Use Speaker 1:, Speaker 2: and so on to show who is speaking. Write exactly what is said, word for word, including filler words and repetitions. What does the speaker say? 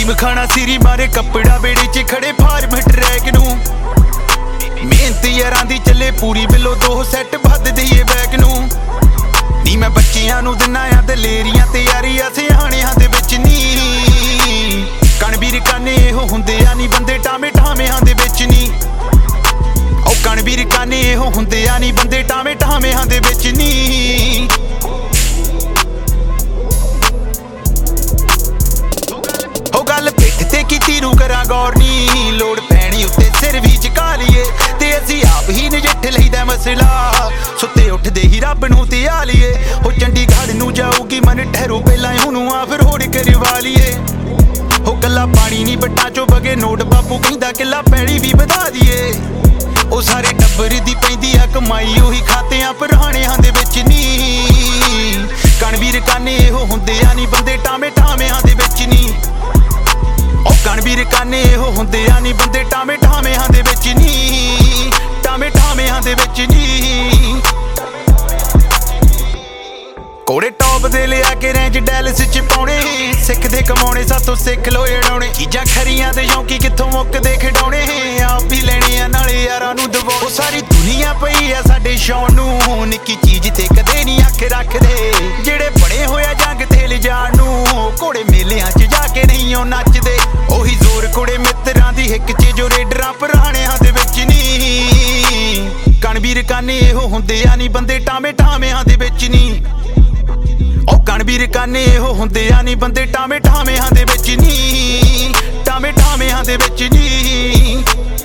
Speaker 1: Gym खाना सिरी मारे कपड़ा बेड़े च खड़े फार्म ट्रैक नू मेहनत यारां दी चले पूरी बिलो दो सैट भद दईए बैग नू नी मैं बच्चियां नू दिना आ दलेरियां ते यारियां सियाणियां दे विच नी कणवीर काने इहो हुंदे आ नी बंदे टामे टामेहां दे विच नी ओ कणवीर काने इहो हुंदे आ नी बंदे टामे टामेहां दे विच नी ओ गल पिठ ते कीती नू करा गौर नी लोड़ पैणी उत्ते सिर भी झुका लीए ते असीं आप ही नजिठ लईदा मसला सुत्ते उठदे ही रब नू ते आ लीए ओ चंडीगढ़ नू जाऊगी मन ठहरू पहलां ओनू आ फिर होड़ करवा लीए हो गल्ला पानी नी बट्टां चो बगे नोट बापू कहंदा किला पैड़ी भी वधा दीए ओ सारे टब्बर दी पैंदी आ कमाई ओही खातियां पुराणियां दे विच नी कणवीर काने इहो हुंदे आ नी बंदे टामे टामेहां दे विच नी ओ कणवीर काने इहो हुंदे आ नी बंदे टामे टामेहां दे विच नी टामे टामेहां दे विच नी कोड़े टॉप दे लिया के रेंज डैलस च पाउणे सिखदे कमाउणे सातों सिख लो एड़ाउणे चीजां खरियां ते शौकी कित्थों मुक्कदे खिडौणे आप भी लेणे आ नाले यारां नू दवाओ सारी दुनिया पई आ साडे शौन नू निक्की चीज ते कदे नहीं अख रखदे जेड़े बड़े होया जंग ते लिजाण नू घोड़े मेलियां च जाके नहीं ओ नचदे ओही जोर कुड़े मित्रां दी हिक च जो रेडरां पुराणियां दे विच नी कणवीर काने इहो हुंदे आ नी बंदे टामे टामेहां दे विच नी ओ कणवीर काने इहो हुंदे आ नी बंदे टामे टामेहां दे विच नी टामे टामेहां दे विच नी।